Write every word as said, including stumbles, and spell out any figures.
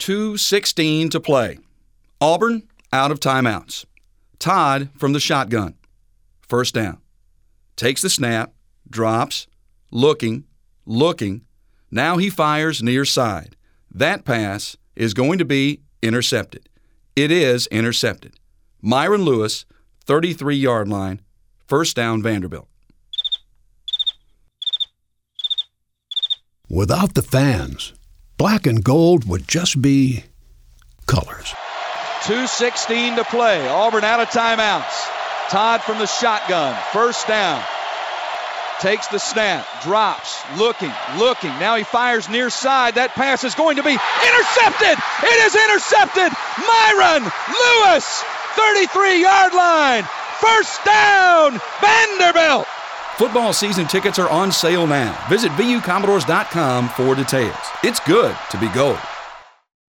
two sixteen to play. Auburn out of timeouts. Todd from the shotgun. First down. Takes the snap, drops, looking, looking. Now he fires near side. That pass is going to be intercepted. It is intercepted. Myron Lewis, thirty-three-yard line, first down Vanderbilt. Without the fans, black and gold would just be colors. two sixteen to play. Auburn out of timeouts. Todd from the shotgun. First down. Takes the snap. Drops. Looking. Looking. Now he fires near side. That pass is going to be intercepted. It is intercepted. Myron Lewis. thirty-three-yard line. First down. Vanderbilt. Football season tickets are on sale now. Visit V U Commodores dot com for details. It's good to be gold.